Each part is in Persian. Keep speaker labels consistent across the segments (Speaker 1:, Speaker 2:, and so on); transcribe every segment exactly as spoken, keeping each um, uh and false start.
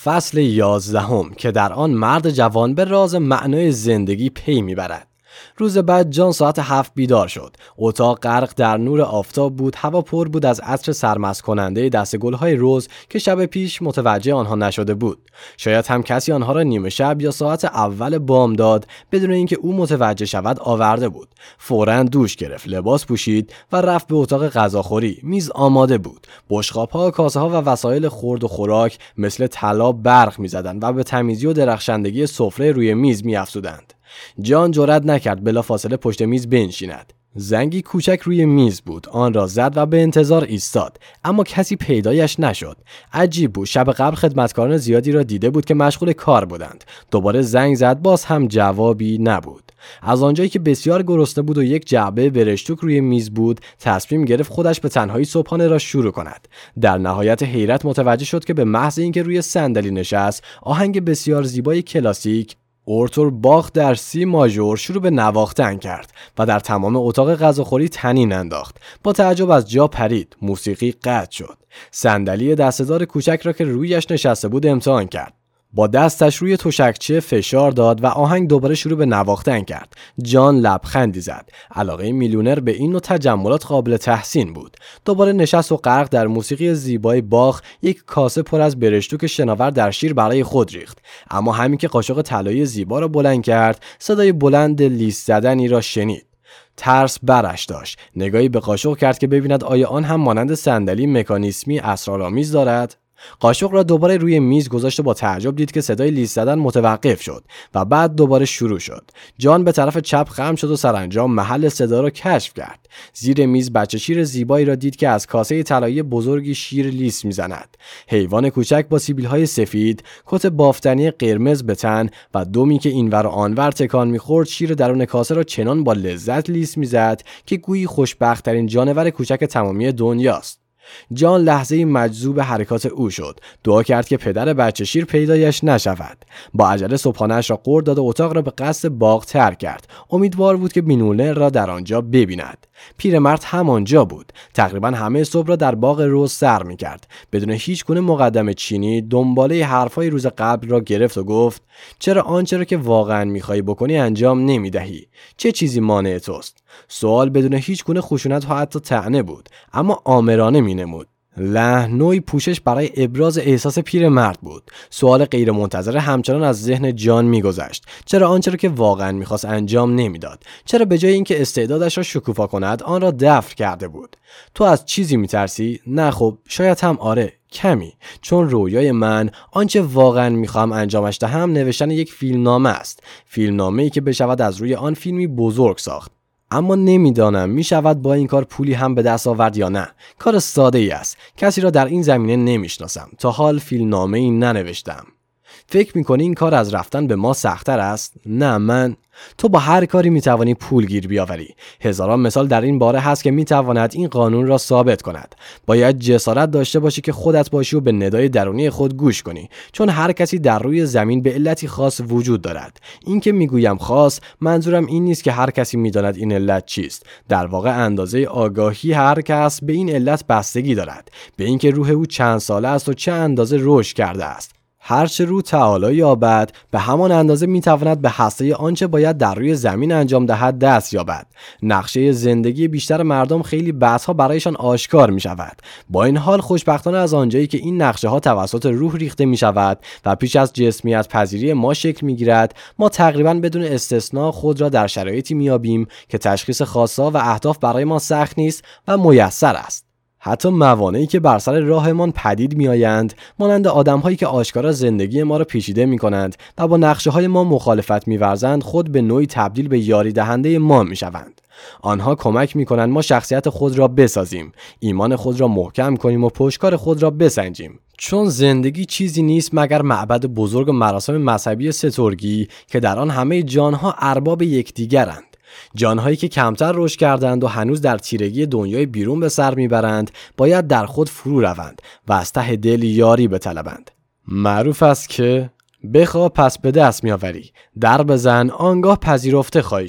Speaker 1: فصل یازدهم که در آن مرد جوان به راز معنای زندگی پی میبرد. روز بعد جان ساعت هفت بیدار شد. اتاق غرق در نور آفتاب بود. هوا پر بود از عطر سرمست کننده دست گل‌های رز که شب پیش متوجه آنها نشده بود. شاید هم کسی آنها را نیمه شب یا ساعت اول بامداد بدون اینکه او متوجه شود آورده بود. فوراً دوش گرفت، لباس پوشید و رفت به اتاق غذاخوری. میز آماده بود. بشقاب‌ها، کاسه‌ها و وسایل خورد و خوراک مثل طلا برق می‌زدند و به تمیزی و درخشندگی سفره روی میز می‌افزودند. جان جرئت نکرد بلافاصله پشت میز بنشیند. زنگی کوچک روی میز بود. آن را زد و به انتظار ایستاد، اما کسی پیدایش نشد. عجیب بود. شب قبل خدمتکاران زیادی را دیده بود که مشغول کار بودند. دوباره زنگ زد، باز هم جوابی نبود. از آنجایی که بسیار گرسنه بود و یک جعبه برشتوک روی میز بود، تصمیم گرفت خودش به تنهایی صبحانه را شروع کند. در نهایت حیرت متوجه شد که به محض اینکه روی صندلی نشست، آهنگ بسیار زیبای کلاسیک آرتور باخ در سی ماژور شروع به نواختن کرد و در تمام اتاق غذاخوری طنین انداخت. با تعجب از جا پرید. موسیقی قطع شد. صندلی دسته‌دار کوچک را که رویش نشسته بود امتحان کرد. با دستش روی تشکچه فشار داد و آهنگ دوباره شروع به نواختن کرد. جان لبخندی زد. علاقه میلیونر به این نوع تجملات قابل تحسین بود. دوباره نشست و غرق در موسیقی زیبای باخ یک کاسه پر از برشتوک شناور در شیر برای خود ریخت. اما همین که قاشق طلایی زیبا را بلند کرد، صدای بلند لیس زدنی را شنید. ترس برش داشت. نگاهی به قاشق کرد که ببیند آیا آن هم مانند صندلی مکانیسمی اسرارآمیز دارد. قاشق را دوباره روی میز گذاشت و با تعجب دید که صدای لیس زدن متوقف شد و بعد دوباره شروع شد. جان به طرف چپ خم شد و سرانجام محل صدا را کشف کرد. زیر میز بچه شیر زیبایی را دید که از کاسه طلایی بزرگی شیر لیس میزند. حیوان کوچک با سیبیل‌های سفید، کت بافتنی قرمز به تن و دمی که اینور و آنور تکان می‌خورد، شیر درون کاسه را چنان با لذت لیس میزد که گویی خوشبخت‌ترین جانور کوچک تمامی دنیاست. جان لحظه‌ای مجذوب حرکات او شد. دعا کرد که پدر بچه شیر پیدایش نشود. با عجله صبحانه‌اش را قورت داد و اتاق را به قصد باغ ترک کرد. امیدوار بود که میلیونر را در آنجا ببیند. پیرمرد همانجا بود. تقریبا همه صبح را در باغ روز سر می‌کرد. بدون هیچ گونه مقدمه چینی دنباله حرفای روز قبل را گرفت و گفت: چرا آنچه را که واقعا می‌خوای بکنی انجام نمی‌دهی؟ چه چیزی مانع توست؟ سوال بدون هیچ گونه خشونت و حتی طعنه بود، اما آمرانه می‌نمود. لحن نوعی پوشش برای ابراز احساس پیرمرد بود. سوال غیر منتظره همچنان از ذهن جان میگذشت. چرا آنچه را که واقعا میخواست انجام نمیداد؟ چرا به جای اینکه استعدادش را شکوفا کند آن را دفن کرده بود؟ تو از چیزی میترسی؟ نه خب، شاید هم آره، کمی. چون رویای من، آنچه واقعا میخوام انجامش دهم، نوشتن یک فیلمنامه است. فیلمنامه‌ای که بشود از روی آن فیلمی بزرگ ساخت. اما نمیدانم میشود با این کار پولی هم به دست آورد یا نه. کار ساده ای است. کسی را در این زمینه نمیشناسم. تا حال فیلمنامه ای ننوشتم. فکر میکنی این کار از رفتن به ما سخت‌تر است؟ نه، من تو با هر کاری میتوانی پول گیر بیاوری. هزاران مثال در این باره هست که میتواند این قانون را ثابت کند. باید جسارت داشته باشی که خودت باشی و به ندای درونی خود گوش کنی، چون هر کسی در روی زمین به علتی خاص وجود دارد. این که میگویم خاص، منظورم این نیست که هر کسی میداند این علت چیست. در واقع اندازه آگاهی هر کس به این علت بستگی دارد، به اینکه روح او چند ساله است و چه اندازه رشد کرده است. هرچه رو تعالی یابد، به همان اندازه میتواند به هسته آنچه باید در روی زمین انجام دهد دست یابد. نقشه زندگی بیشتر مردم خیلی بعدها برایشان آشکار می شود. با این حال خوشبختانه از آنجایی که این نقشه ها توسط روح ریخته می شود و پیش از جسمیت پذیری ما شکل می گیرد، ما تقریبا بدون استثناء خود را در شرایطی می یابیم که تشخیص خاصا و اهداف برای ما سخت نیست و میسر است. حتی موانعی که بر سر راهمان پدید می آیند، مانند آدم‌هایی که آشکارا زندگی ما را پیچیده می کنند و با نقشه‌های ما مخالفت می ورزند، خود به نوعی تبدیل به یاری دهنده ما می شوند. آنها کمک می کنند ما شخصیت خود را بسازیم، ایمان خود را محکم کنیم و پشتکار خود را بسنجیم. چون زندگی چیزی نیست مگر معبد بزرگ و مراسم مذهبی سترگی که در آن همه جانها ارباب یکدیگرند. جانهایی که کمتر رشد کردند و هنوز در تیرگی دنیای بیرون به سر میبرند، باید در خود فرو روند و از ته دل یاری بطلبند. معروف است که بخواه پس به دست میآوری، در بزن آنگاه پذیرفته خواهی شد.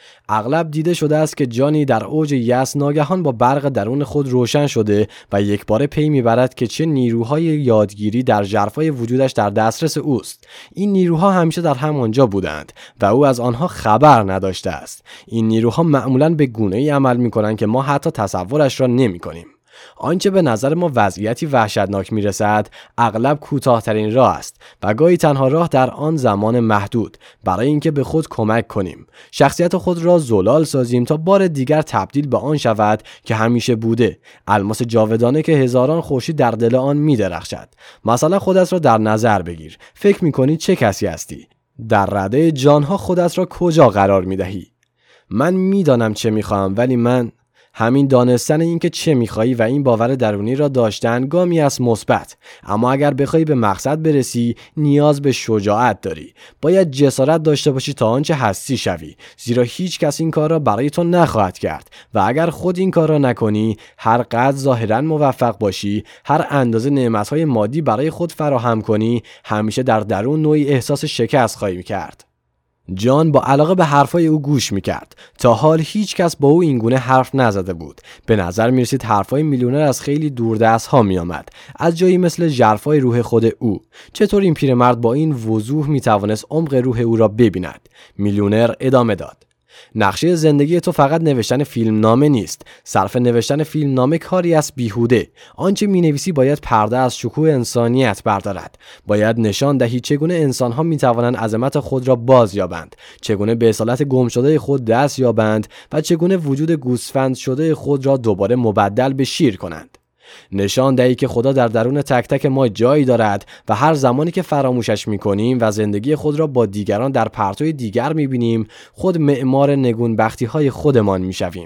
Speaker 1: اغلب دیده شده است که جانی در اوج یأس ناگهان با برق درون خود روشن شده و یکباره پی میبرد که چه نیروهای یادگیری در ژرفای وجودش در دسترس اوست. این نیروها همیشه در همانجا بودند و او از آنها خبر نداشته است. این نیروها معمولاً به گونه‌ای عمل می‌کنند که ما حتی تصورش را نمی‌کنیم. آنچه به نظر ما وضعیتی وحشتناک میرسد اغلب کوتاه‌ترین راه است و گاهی تنها راه در آن زمان محدود برای اینکه به خود کمک کنیم، شخصیت خود را زلال سازیم تا بار دیگر تبدیل به آن شود که همیشه بوده، الماس جاودانه که هزاران خورشید در دل آن میدرخشد. مثلا خودت را در نظر بگیر، فکر می‌کنی چه کسی هستی؟ در رده جانها خودت را کجا قرار می‌دهی؟ من می‌دانم چه می‌خواهم، ولی من همین دانستن این که چه می‌خوایی و این باور درونی را داشتن گامی است مثبت. اما اگر بخوای به مقصد برسی نیاز به شجاعت داری. باید جسارت داشته باشی تا آنچه هستی شوی، زیرا هیچ کس این کار را برای تو نخواهد کرد و اگر خود این کار را نکنی، هر قدر ظاهراً موفق باشی، هر اندازه نعمت‌های مادی برای خود فراهم کنی، همیشه در درون نوعی احساس شکست خواهی کرد. جان با علاقه به حرفای او گوش میکرد. تا حال هیچ کس با او اینگونه حرف نزده بود. به نظر میرسید حرفای میلیونر از خیلی دوردست ها میآمد، از جایی مثل ژرفای روح خود او. چطور این پیرمرد با این وضوح میتوانست عمق روح او را ببیند؟ میلیونر ادامه داد: نقشه زندگی تو فقط نوشتن فیلم نامه نیست. صرف نوشتن فیلم نامه کاری است بیهوده. آنچه می نویسی باید پرده از شکوه انسانیت بردارد. باید نشان دهی چگونه انسانها می توانند عظمت خود را باز یابند، چگونه به اصالت گم شده خود دست یابند و چگونه وجود گوسفند شده خود را دوباره مبدل به شیر کنند. نشان دهی که خدا در درون تک تک ما جایی دارد و هر زمانی که فراموشش می‌کنیم و زندگی خود را با دیگران در پرتوی دیگر می‌بینیم، خود معمار نگونبختی‌های خودمان می‌شویم.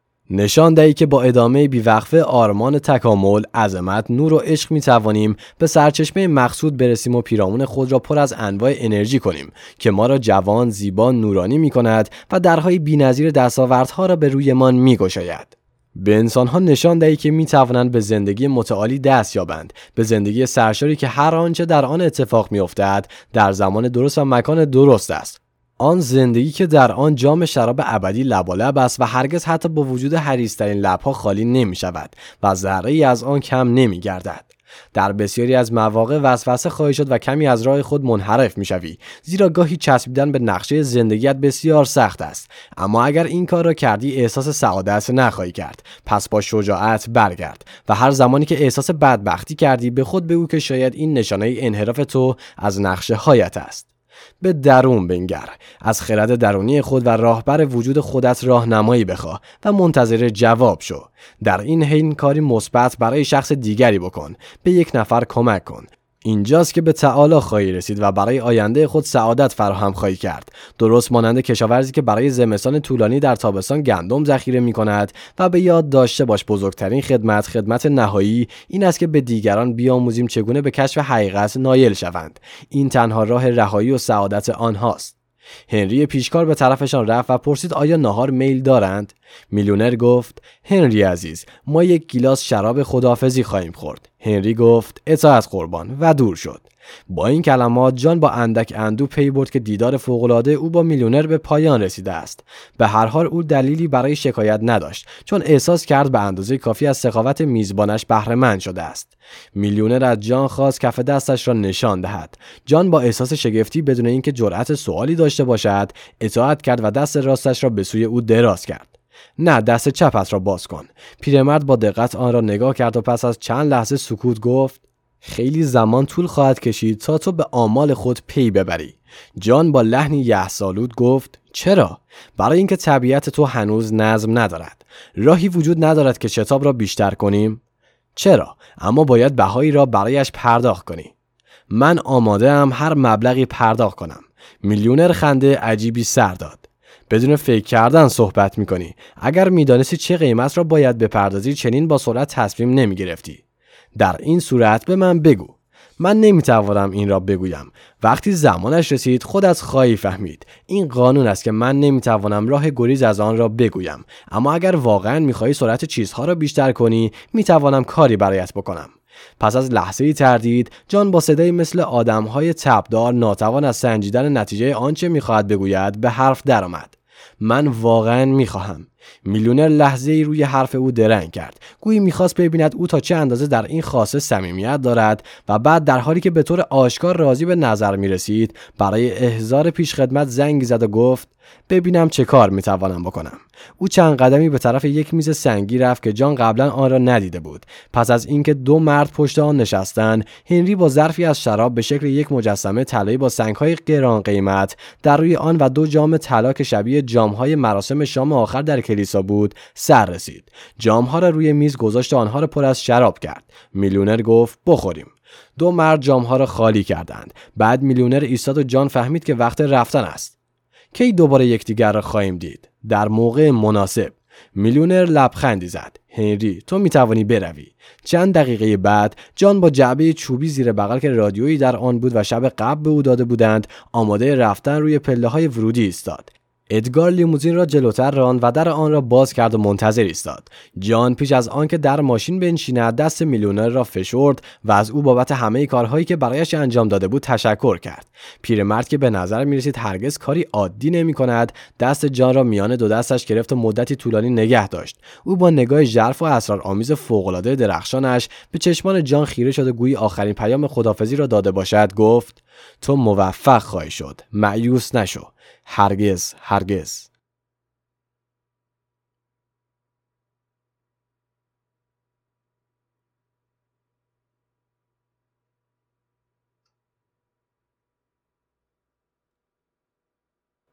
Speaker 1: نشان دهی که با ادامه بیوقفه آرمان تکامل، عظمت، نور و عشق می‌توانیم به سرچشمه مقصود برسیم و پیرامون خود را پر از انواع انرژی کنیم که ما را جوان، زیبا، نورانی می‌کند و درهای بی‌نظیر دستاوردها را به رویمان می‌گشاید. به انسان‌ها نشان دهی که می‌توانند به زندگی متعالی دست یابند، به زندگی سرشاری که هر آنچه در آن اتفاق می‌افتد در زمان درست و مکان درست است. آن زندگی که در آن جام شراب ابدی لبالب است و هرگز حتی با وجود حریص‌ترین لب‌ها خالی نمی‌شود و ذره‌ای از آن کم نمی‌گردد. در بسیاری از مواقع وسوسه خواهی شد و کمی از راه خود منحرف می‌شوی، زیرا گاهی چسبیدن به نقشه زندگیت بسیار سخت است. اما اگر این کار را کردی احساس سعادت نخواهی کرد. پس با شجاعت برگرد و هر زمانی که احساس بدبختی کردی به خود بگو که شاید این نشانه انحراف تو از نقشه هایت است. به درون بنگر، از خرد درونی خود و راهبر وجود خودت راهنمایی بخواه و منتظر جواب شو. در این حین کاری مثبت برای شخص دیگری بکن، به یک نفر کمک کن. اینجاست که به تعالی خواهی رسید و برای آینده خود سعادت فراهم خواهی کرد. درست مانند کشاورزی که برای زمستان طولانی در تابستان گندم ذخیره می کند و به یاد داشته باش بزرگترین خدمت، خدمت نهایی این است که به دیگران بیاموزیم چگونه به کشف حقیقت نایل شوند. این تنها راه رهایی و سعادت آنهاست. هنری پیشکار به طرفشان رفت و پرسید آیا ناهار میل دارند؟ میلیونر گفت: هنری عزیز، ما یک گیلاس شراب خداحافظی خواهیم خورد. هنری گفت: اطاعت قربان، و دور شد. با این کلمات جان با اندک اندوه پی برد که دیدار فوق‌العاده او با میلیونر به پایان رسیده است. به هر حال او دلیلی برای شکایت نداشت، چون احساس کرد به اندازه کافی از سخاوت میزبانش بهره مند شده است. میلیونر از جان خواست کف دستش را نشان دهد. جان با احساس شگفتی بدون اینکه جرأت سوالی داشته باشد اطاعت کرد و دست راستش را به سوی او دراز کرد. نه، دست چپت را باز کن. پیرمرد با دقت آن را نگاه کرد و پس از چند لحظه سکوت گفت: خیلی زمان طول خواهد کشید تا تو به آمال خود پی ببری. جان با لحنی یأس‌آلود گفت: چرا؟ برای اینکه طبیعت تو هنوز نظم ندارد. راهی وجود ندارد که شتاب را بیشتر کنیم؟ چرا؟ اما باید بهایی را برایش پرداخت کنی. من آماده ام هر مبلغی پرداخت کنم. میلیونر خنده عجیبی سر داد. بدون فکر کردن صحبت میکنی. اگر میدانستی چه قیمت را باید بپردازی چنین با سرعت تصمیم نمیگرفتی. در این صورت به من بگو. من نمیتوانم این را بگویم. وقتی زمانش رسید خودت خواهی فهمید. این قانون است که من نمیتوانم راه گریز از آن را بگویم. اما اگر واقعا میخواهی سرعت چیزها را بیشتر کنی میتوانم کاری برایت بکنم. پس از لحظه‌ای تردید جان با صدایی مثل آدم‌های تبدار ناتوان از سنجیدن نتیجه آنچه می‌خواهد بگوید به حرف درآمد. من واقعا میخواهم. میلیونر لحظه ای روی حرف او درنگ کرد، گویی میخواست ببیند او تا چه اندازه در این خواسته صمیمیت دارد و بعد در حالی که به طور آشکار راضی به نظر میرسید برای احضار پیشخدمت زنگی زد و گفت ببینم چه کار میتوانم بکنم. او چند قدمی به طرف یک میز سنگی رفت که جان قبلا آن را ندیده بود. پس از اینکه دو مرد پشت آن نشستند، هنری با ظرفی از شراب به شکل یک مجسمه طلایی با سنگ‌های گران قیمت در روی آن و دو جام طلا که شبیه جام‌های مراسم شام آخر در کلیسا بود سر رسید. جام‌ها را روی میز گذاشت و آنها را پر از شراب کرد. میلیونر گفت بخوریم. دو مرد جام‌ها را خالی کردند. بعد میلیونر ایستاد و جان فهمید که وقت رفتن است. کی دوباره یکدیگر را خواهیم دید؟ در موقع مناسب. میلیونر لبخندی زد. هنری تو میتوانی بروی. چند دقیقه بعد جان با جعبه چوبی زیر بغل که رادیویی در آن بود و شب قبل به او داده بودند آماده رفتن روی پله‌های ورودی ایستاد. ادگار لیموزین را جلوتر راند و در آن را باز کرد و منتظر ایستاد. جان پیش از آنکه در ماشین بنشیند دست میلیونر را فشرد و از او بابت همه کارهایی که برایش انجام داده بود تشکر کرد. پیرمرد که به نظر می‌رسید هرگز کاری عادی نمی‌کند، دست جان را میان دو دستش گرفت و مدتی طولانی نگه داشت. او با نگاه ژرف و اسرارآمیز فوق‌العاده درخشانش به چشمان جان خیره شد و گویی آخرین پیام خداحافظی را داده باشد گفت تو موفق خواهی شد. مایوس نشو. هرگز هرگز.